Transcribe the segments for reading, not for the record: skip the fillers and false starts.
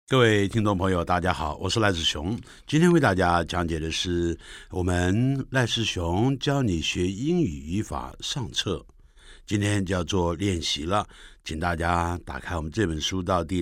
各位听众朋友，大家好，我是赖志雄。今天为大家讲解的是我们赖志雄教你学英语语法上册。今天就要做练习了，请大家打开我们这本书到第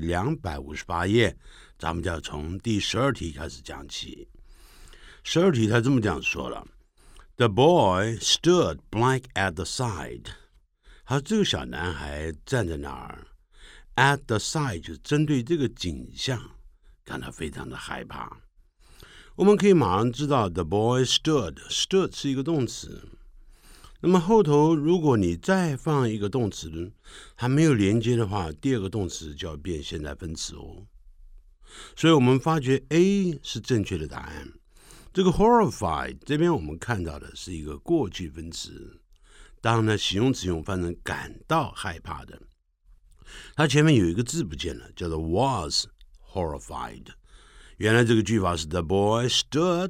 258页，咱们就要从第12题开始讲起。12题他这么讲说了 ：The boy stood blank at the side。好，这个小男孩站在那儿。At the side 就针对这个景象感到非常的害怕。我们可以马上知道 the boy stood 是一个动词，那么后头如果你再放一个动词还没有连接的话，第二个动词就要变现在分词哦。所以我们发觉 A 是正确的答案。这个 horrified 这边我们看到的是一个过去分词，当然呢形容词用翻成感到害怕的，它前面有一个字不见了，叫做 was horrified。 原来这个句法是 The boy stood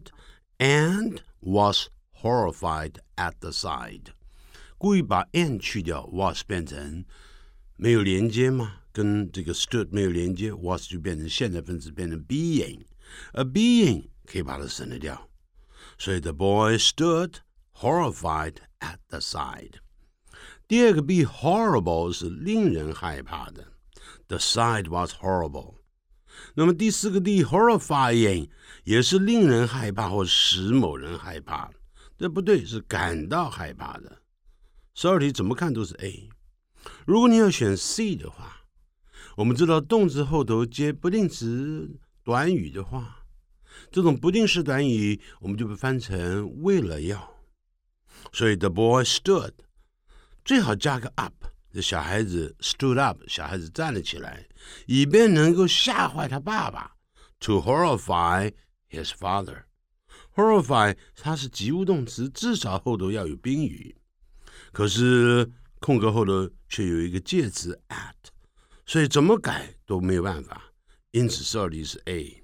and was horrified at the side， 故意把 and 去掉， was 变成没有连接嘛，跟这个 stood 没有连接， was 就变成现在分词，变成 being， 而 being 可以把它省略掉，所以 The boy stood horrified at the side。第二个 be horrible 是令人害怕的， The sight was horrible。 那么第四个 D horrifying 也是令人害怕或使某人害怕，这不对，是感到害怕的。12题怎么看都是 A。 如果你要选 C 的话，我们知道动词后头接不定词短语的话，这种不定式短语我们就被翻成为了要，所以 The boy stood最好加个 up， 这小孩子 stood up， 小孩子站了起来，以便能够吓坏他爸爸 to horrify his father。 horrify 它是及物动词，至少后头要有宾语，可是空格后头却有一个介词 at， 所以怎么改都没有办法，因此12题是 A。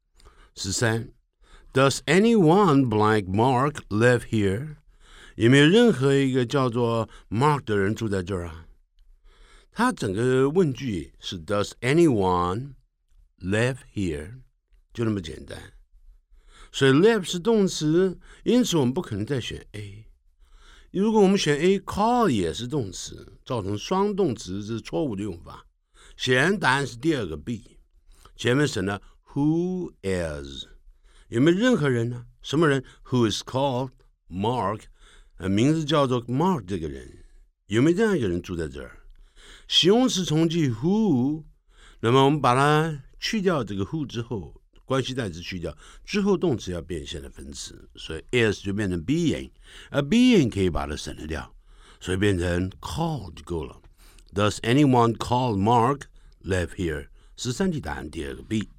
13 Does anyone like Mark live here？有没有任何一个叫做 Mark 的人住在这儿啊？他整个问句是 Does anyone live here？ 就那么简单。所以 live 是动词，因此我们不可能再选 A。 如果我们选 A，call 也是动词，造成双动词，这是错误的用法。显然答案是第二个 B， 前面省了 Who is。 有没有任何人呢？什么人？ Who is called Mark？名字叫做 Mark 这个人，有没有这样一个人住在这儿？形容词从句 who， 那么我们把它去掉这个 who 之后，关系代词去掉之后，动词要变现的分词，所以 is 就变成 being， 而 being 可以把它省略掉，所以变成 call 就够了。 Does anyone call Mark live here？ 13题答案第二个 B。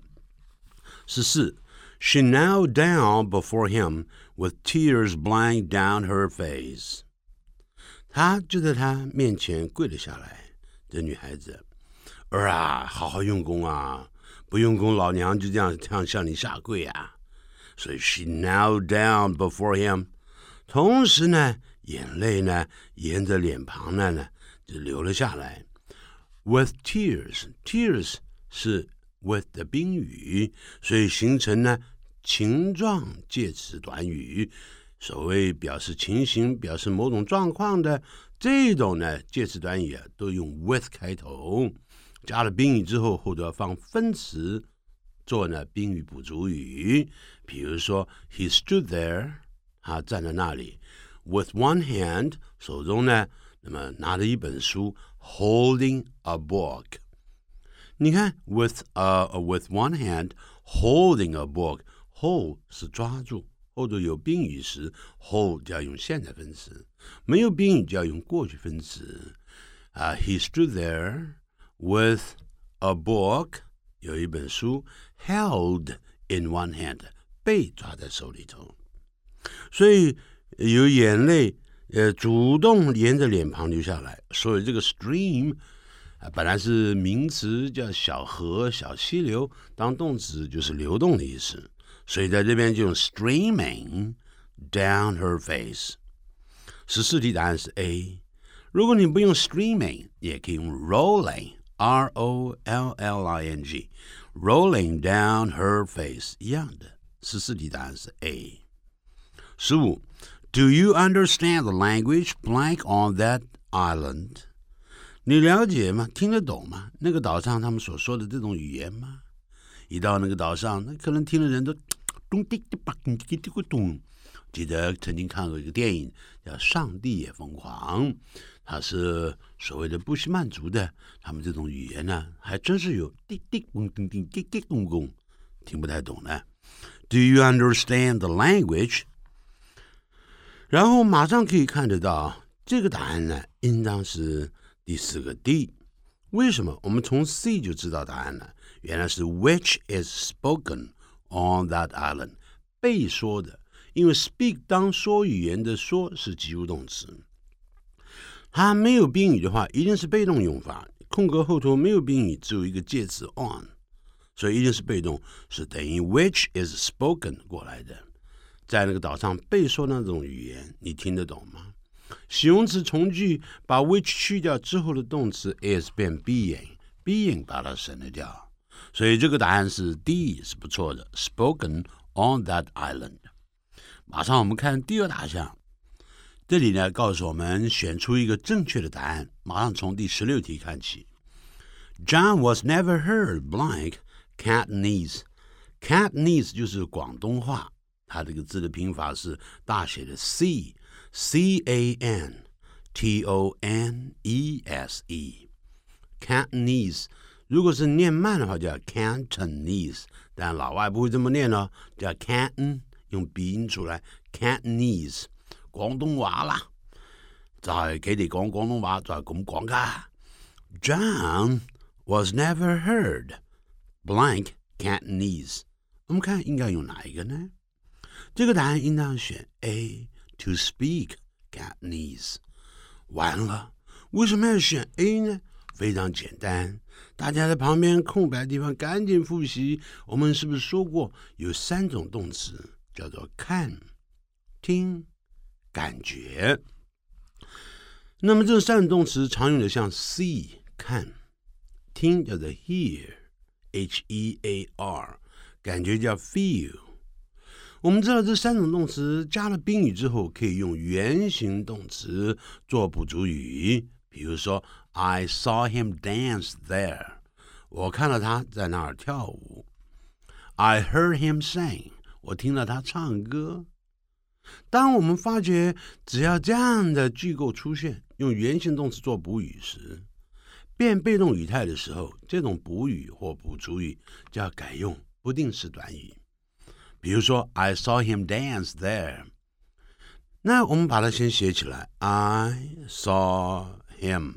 14 She knelt down before him with tears blind down her face。 她就在他面前跪了下来，这女孩子，儿啊，好好用功啊，不用功老娘就这样向你下跪啊。所以 she knelt down before him， 同时呢眼泪呢沿着脸庞呢就流了下来。 with tears 是 with 的宾语，所以形成呢情状介词短语，所谓表示情形表示某种状况的这种呢介词短语都用 with 开头，加了宾语之后后头要放分词做呢宾语补足语。比如说 he stood there， 他站在那里， with one hand 手中呢那么拿着一本书， holding a book。 你看 with one hand holding a book， hold 是抓住，后头有宾语时 hold 就要用现在分词，没有宾语就要用过去分词。He stood there with a book， 有一本书 held in one hand， 被抓在手里头，所以有眼泪主动沿着脸庞流下来，所以这个 stream本来是名词叫小河小溪流，当动词就是流动的意思，所以在这边就用 streaming down her face。 14题答案是 A。 如果你不用 streaming 也可以用 rolling， R-O-L-L-I-N-G， rolling down her face 一样的。14题答案是 A。15 Do you understand the language blank on that island? 你了解吗？听得懂吗？那个岛上他们所说的这种语言吗？一到那个岛上，那可能听的人都咚滴滴吧咚滴滴咚。记得曾经看过一个电影叫《上帝也疯狂》，它是所谓的布希曼族的，他们这种语言呢，还真是有滴滴咚咚咚滴滴咚咚，听不太懂呢。Do you understand the language? 然后马上可以看得到，这个答案呢，应当是第4个 D。为什么？我们从 C 就知道答案了，原来是 which is spoken on that island， 被说的。因为 speak 当说语言的说是及物动词，它没有宾语的话，一定是被动用法，空格后头没有宾语，只有一个介词 on， 所以一定是被动，是等于 which is spoken 过来的。在那个岛上被说那种语言，你听得懂吗？形容词从句把 which 去掉之后的动词 is 变 being 把它省略掉，所以这个答案是 D， 是不错的 spoken on that island。马上我们看第2大项，这里呢告诉我们选出一个正确的答案。马上从第16题看起。John was never heard blank Cantonese。 Cantonese 就是广东话，它这个字的拼法是大写的 C，C-A-N-T-O-N-E-S-E。 Cantonese 如果是念慢的话叫 Cantonese， 但老外不会这么念哦，叫 Canton，用鼻音出來 Cantonese 廣東話啦，就係佢哋講廣東話就係咁講噶。John was never heard blank Cantonese。 我們看應該用哪一個呢？這個答案應當選 A to speak Cantonese。 完了，為什麼要選 A 呢？非常簡單，大家在旁邊空白的地方趕緊複習。我們是不是說過有3種動詞，叫做看、聽、感覺？那麼這3種動詞常用的像 see 看，聽叫做 hear H-E-A-R， 感覺叫 feel。 我們知道這3種動詞加了賓語之後可以用原形動詞做補足語，比如說 I saw him dance there， 我看了他在那兒跳舞。 I heard him sing， 我聽了他唱歌。當我們發覺只要這樣的句構出現，用原形動詞做補語時，變被動語態的時候，這種補語或補足語就要改用不定式短語。比如說 I saw him dance there， 那我們把它先寫起來， I saw him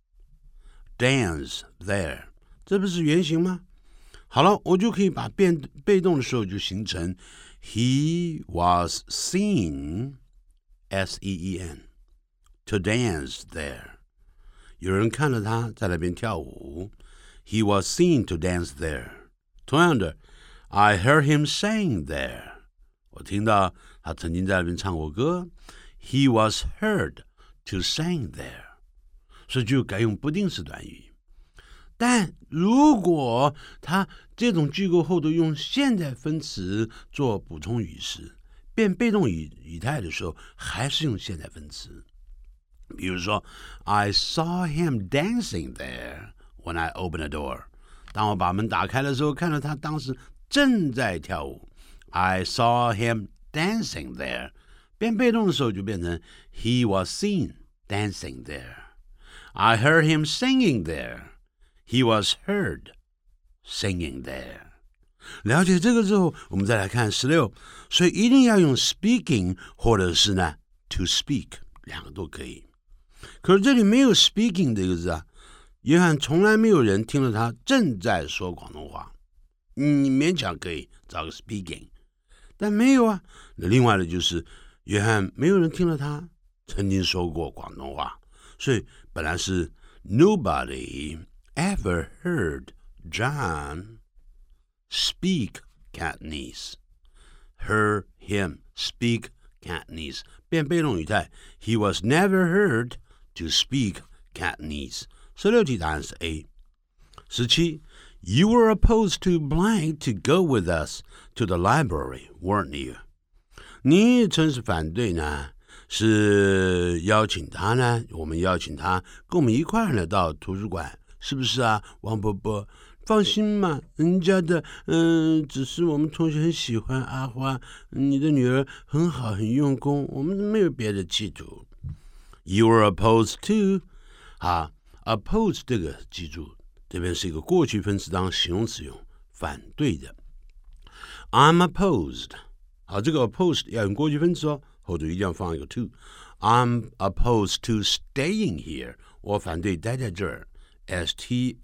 dance there， 這不是原形嗎？好了，我就可以把变被动的时候就形成 He was seen S-E-E-N to dance there， 有人看了他在那边跳舞。 He was seen to dance there。 同样的 I heard him sing there， 我听到他曾经在那边唱过歌。 He was heard to sing there， 所以就改用不定式短语。但如果他这种句构后头用现在分词做补充语时，变被动语态的时候还是用现在分词。比如说 I saw him dancing there when I opened the door， 当我把门打开的时候看到他当时正在跳舞。 I saw him dancing there， 变被动的时候就变成 He was seen dancing there。 I heard him singing there，He was heard singing there。 了解这个之后，我们再来看16，所以一定要用 speaking 或者是呢 to speak， 两个都可以。可是这里没有 speaking 这个字啊，约翰从来没有人听了他正在说广东话。你勉强可以找个 speaking， 但没有啊。那另外的就是约翰没有人听了他曾经说过广东话，所以本来是 nobody ever heard John speak Cantonese. Heard him speak Cantonese. 变被动语态 He was never heard to speak Cantonese. 16题答案是 A。17 You were opposed to blank to go with us to the library, weren't you? 你曾是反对呢，是邀请他呢，我们邀请他跟我们一块儿呢到图书馆，是不是啊，王伯伯？放心嘛，人家的只是我们同学很喜欢阿花，你的女儿很好，很用功，我们没有别的企图。You were opposed to ，oppose 这个记住，这边是一个过去分词当形容词用，反对的。I'm opposed， 好，这个 opposed 要用过去分词哦，后头一定要放一个 to。I'm opposed to staying here， 我反对待在这儿。Staying，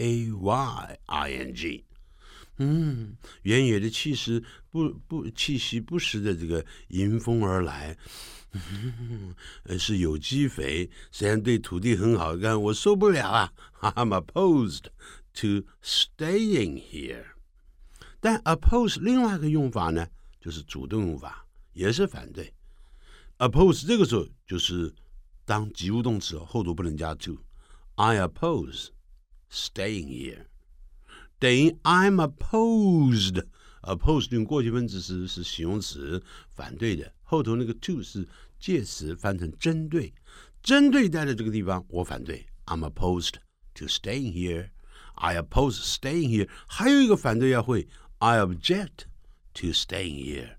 原野的气息不时的这个迎风而来，是有机肥，虽然对土地很好，但我受不了啊。I'm opposed to staying here。但 oppose 另外一个用法呢，就是主动用法，也是反对。oppose 这个时候就是当及物动词，后头不能加 to。I oppose。Staying here 等于 I'm opposed 用过去分词是形容词，反对的，后头那个 to 是介词，翻成针对，针对待的这个地方我反对。I'm opposed to staying here。 I oppose staying here。 还有一个反对要会， I object to staying here。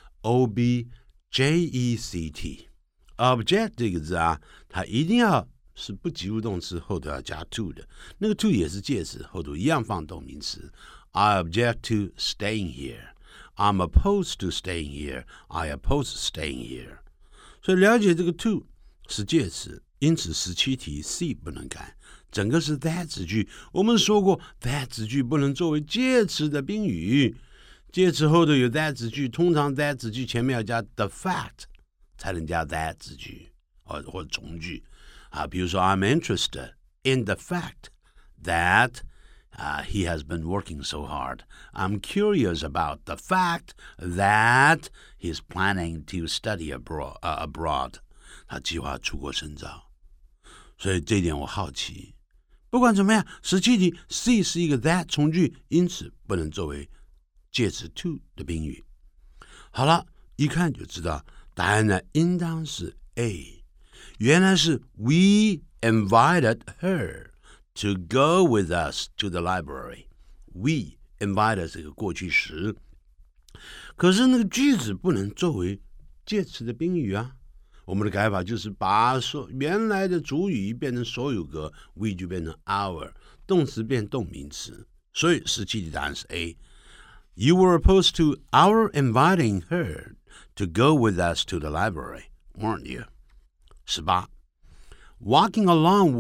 object object 这个字啊，它一定要是不及物动词，后头要加 to 的，那个 to 也是介词，后头一样放动名词。I object to staying here. I'm opposed to staying here. I oppose staying here. 所以了解这个 to 是介词，因此17题 C 不能改，整个是 that 子句。我们说过 that 子句不能作为介词的宾语，介词后头有 that 子句，通常 that 子句前面要加 the fact 才能加 that 子句或者从句。比如说 I'm interested in the fact that he has been working so hard. I'm curious about the fact that he's planning to study abroad. 他计划出国深造。所以这一点我好奇。不管怎么样，17题 C 是一个 that 从句，因此不能作为介词 to 的宾语。好了，一看就知道答案呢，应当是 A。原来是 We invited her to go with us to the library. We invited 是个过去时，可是那个句子不能作为介词的宾语啊。我们的改法就是把原来的主语变成所有格， we 就变成 our， 动词变动名词。所以17题答案是 A。 You were opposed to our inviting her to go with us to the library, weren't you? 18. Walking along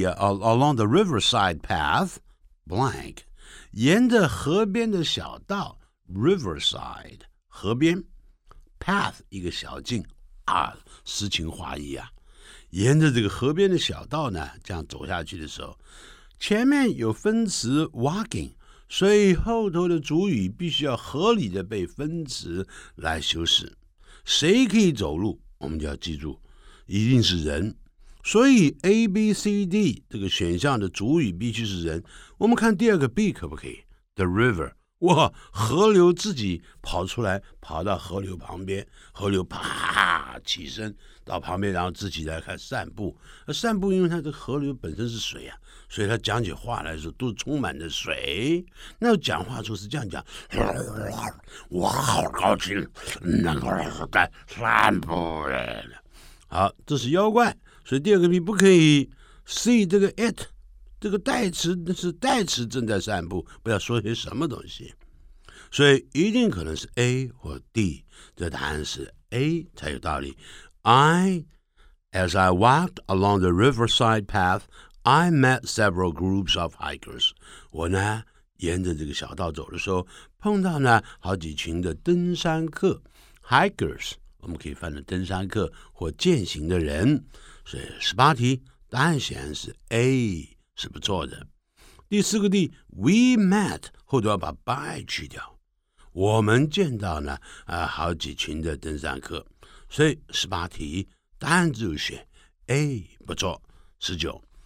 the riverside path, blank. 沿着河边的小道 riverside 河边 path 一个小径诗情画意啊。沿着这个河边的小道呢，这样走下去的时候，前面有分词 walking， 所以后头的主语必须要合理的被分词来修饰。谁可以走路，我们就要记住一定是人，所以 A, B, C, D 这个选项的主语必须是人。我们看第二个 B 可不可以？ The river， 哇，河流自己跑出来，跑到河流旁边，河流啪起身到旁边，然后自己来开始散步。散步因为它的河流本身是水啊，所以他讲起话来的时候都是充满着水。那讲话时候是这样讲，我好高兴能够在散步了。好，这是妖怪，所以第二个 B 不可以。C 这个 it 这个代词是代词正在散步，不要说些什么东西，所以一定可能是 A 或 D。这答案是 A 才有道理。As I walked along the riverside path, I met several groups of hikers. 我呢沿着这个小道走的时候，碰到呢好几群的登山客 hikers。我们可以翻成登山客或健行的人。所以18题答案显然是 A， 是不错的。第4个 D We met 后头要把 by 去掉，我们见到呢好几群的登山客，所以18题答案只有选 A， 不错。19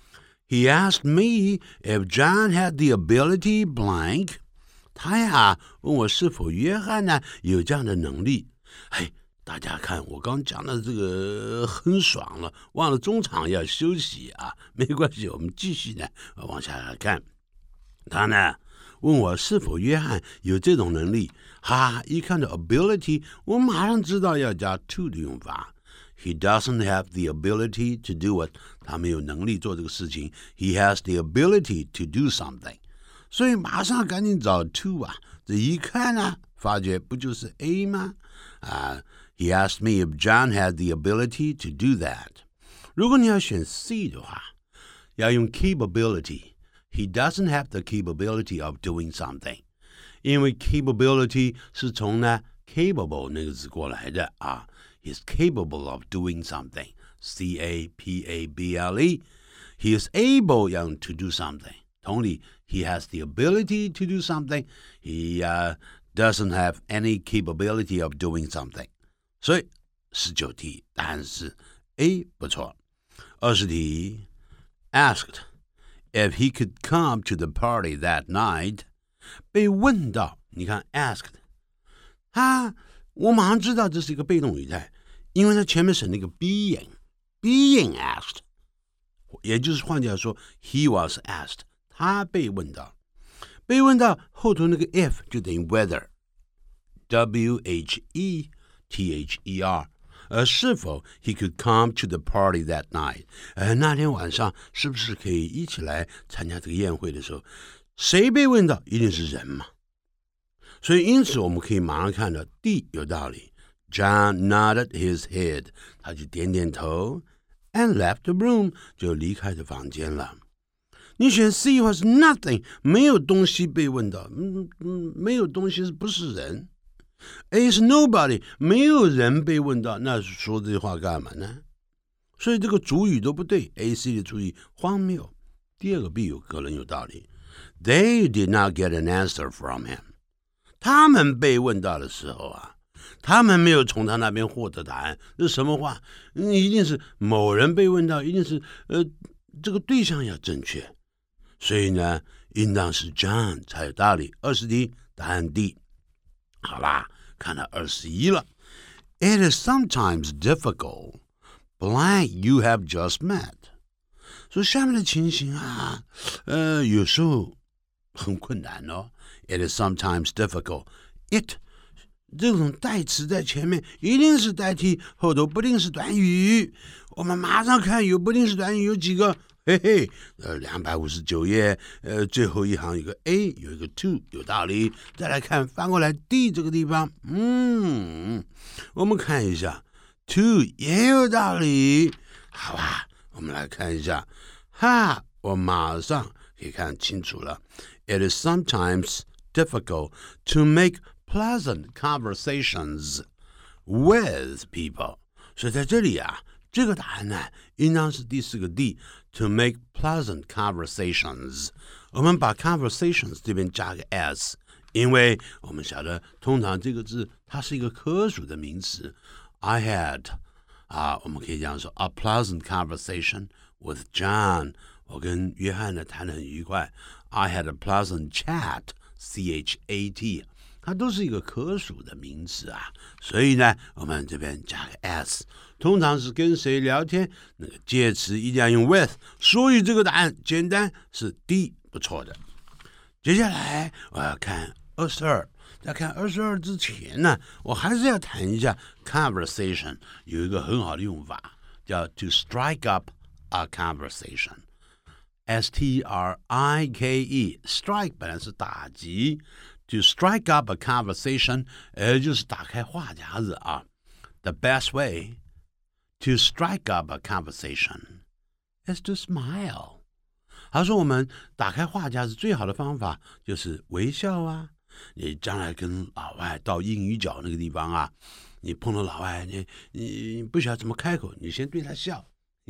He asked me if John had the ability blank. 他呀问我是否约翰呢有这样的能力。嘿，大家看我刚讲的这个很爽了，忘了中场要休息啊，没关系，我们继续呢往下来看。他呢问我是否约翰有这种能力，一看到 ability， 我马上知道要加 to 的用法。He doesn't have the ability to do it. 他没有能力做这个事情。He has the ability to do something. 所以马上赶紧找 to 啊！这一看呢，发觉不就是 A 吗？He asked me if John had the ability to do that. 如果你要选 C 的话，要用 capability。He doesn't have the capability of doing something. 因为 capability 是从呢 capable 那个字过来的啊。He's capable of doing something. C-A-P-A-B-L-E. He is able to do something. 同理 he has the ability to do something. He doesn't have any capability of doing something. 所以19题答案是 A 不错。20题 asked if he could come to the party that night. 被问到，你看 asked 我马上知道这是一个被动语态，因为它前面省了一个 being asked， 也就是换句话说 he was asked， 他被问到，后头那个 if 就等于 whether W-H-E-T-H-E-R， 是否 he could come to the party that night， 那天晚上是不是可以一起来参加这个宴会的时候，谁被问到一定是人嘛，所以因此我们可以马上看到 D 有道理。John nodded his head， 他就点点头 and left the room， 就离开了房间了。你选 C 或是 nothing， 没有东西被问到，没有东西不是人。A 是 nobody， 没有人被问到，那说这话干嘛呢？所以这个主语都不对 ，A、C 的主语荒谬。第二个 B 可能有道理。They did not get an answer from him。他们被问到的时候他们没有从他那边获得答案，这是什么话？一定是某人被问到，一定是这个对象要正确，所以呢，应当是 John 才有道理。20题答案 D。好啦，看到21了。It is sometimes difficult, blank you have just met。所以下面的情形有时候很困难哦。It is sometimes difficult. It 这种代词在前面一定是代替后头不定式短语。我们马上看有不定式短语有几个，259页，最后一行有个 A， 有一个 to， 有道理。再来看翻过来 D 这个地方，我们看一下 to 也有道理，好吧？我们来看一下，我马上可以看清楚了。It is sometimes difficult to make pleasant conversations with people。 所以在这里这个答案呢，应当是第4个 D， to make pleasant conversations。 我们把 conversations 这边加个 s， 因为我们晓得通常这个字它是一个可数的名词。 I had 我们可以这样说 a pleasant conversation with John， 我跟约翰呢谈得很愉快。 I had a pleasant chat C-H-A-T， 它都是一个可数的名词所以呢我们这边加个 s， 通常是跟谁聊天，那个介词一定要用 with， 所以这个答案简单是 D， 不错的。接下来我要看22，在看22之前呢，我还是要谈一下 conversation 有一个很好的用法，叫 to strike up a conversation。S-T-R-I-K-E strike 本来是打击， to strike up a conversation 就是打开话匣子The best way to strike up a conversation is to smile。 他说我们打开话匣子最好的方法就是微笑你将来跟老外到英语角那个地方你碰到老外，你不晓得怎么开口，你先对他笑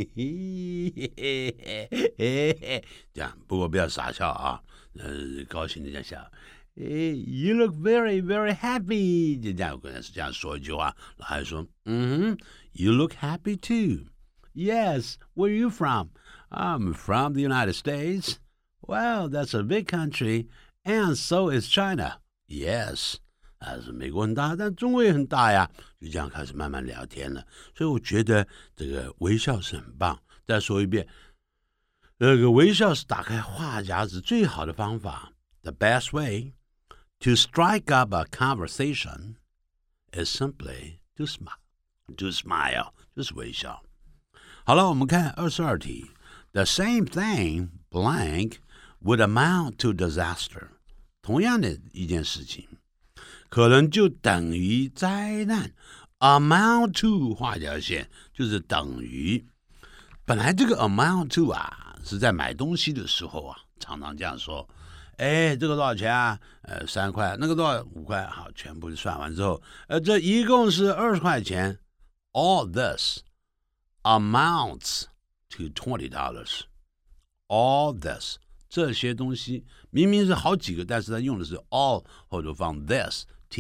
这样，不过不要傻笑高兴的这样笑。You look very, very happy。就这样，可能是这样说一句话，老外说，You look happy too. Yes, where are you from? I'm from the United States. Well, that's a big country, and so is China. Yes. 是美国很大，但中国也很大呀。就这样开始慢慢聊天了。所以我觉得这个微笑是很棒。再说一遍，这个微笑是打开话匣子最好的方法。The best way to strike up a conversation is simply to smile. To smile 就是微笑。好了，我们看22题。The same thing blank would amount to disaster. 同样的一件事情，可能就等于灾难。Amount to 画条线就是等于。本来这个 amount to 是在买东西的时候常常这样说。这个多少钱啊？3块，那个多少5块，好，全部算完之后，这一共是20块钱。All this amounts to $20. All this 这些东西明明是好几个，但是他用的是 all 后头放 this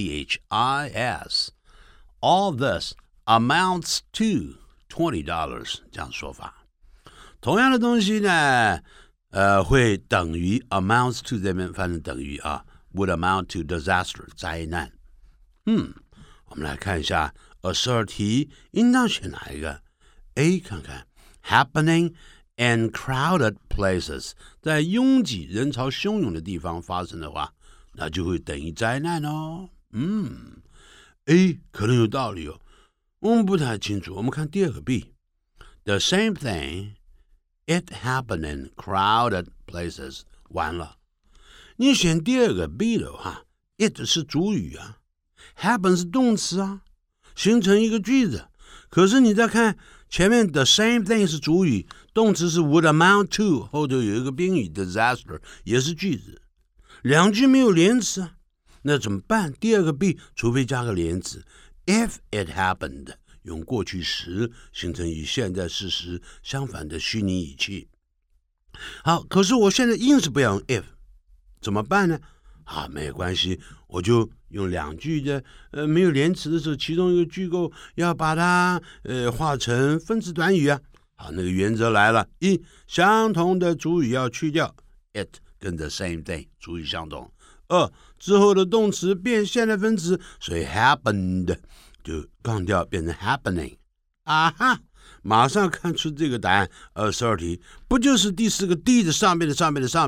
THIS。All this amounts to $20 这样说法。同样的东西呢，会等于 amounts to 这边翻成等于would amount to disaster 灾难。我们来看一下22题，应当选哪一个 ？A 看看 happening in crowded places， 在拥挤人潮汹涌的地方发生的话，那就会等于灾难哦。A 可能有道理哦，我们不太清楚。我们看第二个 B，the same thing it happened in crowded places。完了，你选第二个 B 的话 ，it 是主语happen 是动词形成一个句子。可是你再看前面 the same thing 是主语，动词是 would amount to， 后头有一个宾语 disaster 也是句子，两句没有连词那怎么办？第二个 B 除非加个连词 if it happened， 用过去时形成与现在事实相反的虚拟语气。好，可是我现在硬是不要用 if， 怎么办呢？没有关系，我就用两句的没有连词的时候，其中一个句构要把它化成分词短语好，那个原则来了：一，相同的主语要去掉 it 跟 the same thing 主语相同；二，之后的动词变现在分词，所以 happened 就杠掉变成 happening。马上看出这个答案，22题不就是第四个 D 的上面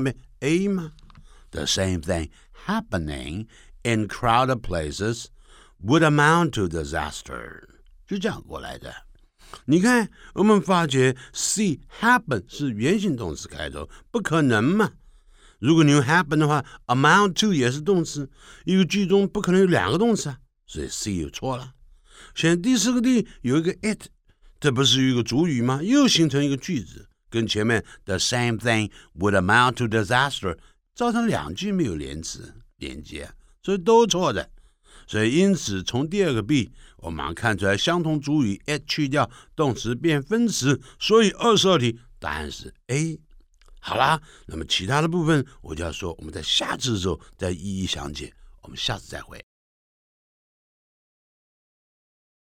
A 吗？ The same thing happening in crowded places would amount to disaster， 就这样过来的。你看，我们发觉 C happen 是原形动词开头，不可能嘛？如果你用 happen 的话 ，amount to 也是动词，一个句中不可能有两个动词所以 C 有错了。选第四个 D 有一个 it， 这不是一个主语吗？又形成一个句子，跟前面 the same thing would amount to disaster 造成两句没有连词连接，所以都错的。所以因此从第二个 B 我马上看出来相同主语 it 去掉，动词变分词，所以22题答案是 A。 好啦，那么其他的部分我就要说我们在下次的时候再一一详解，我们下次再会。